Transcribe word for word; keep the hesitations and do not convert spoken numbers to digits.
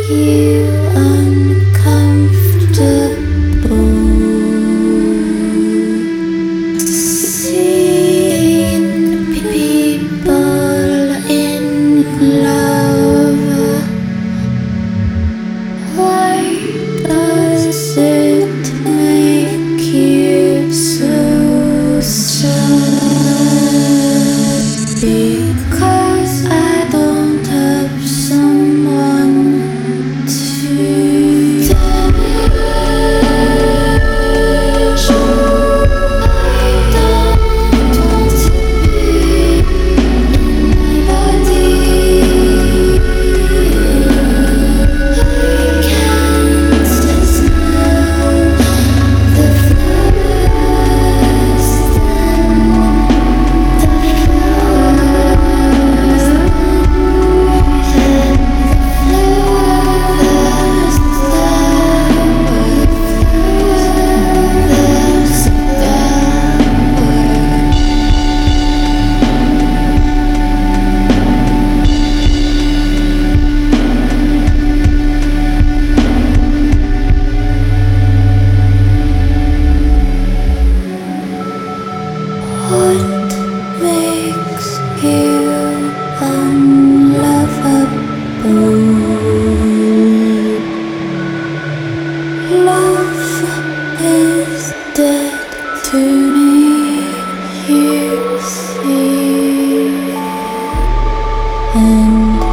you uncomfortable? Seeing people in love, why does it make you so sad? Because I don't have someone to tell you. I don't want to be anybody. I can't smell the flowers, the flowers, and the flowers, what makes you unlovable? Love is dead to me, you see, and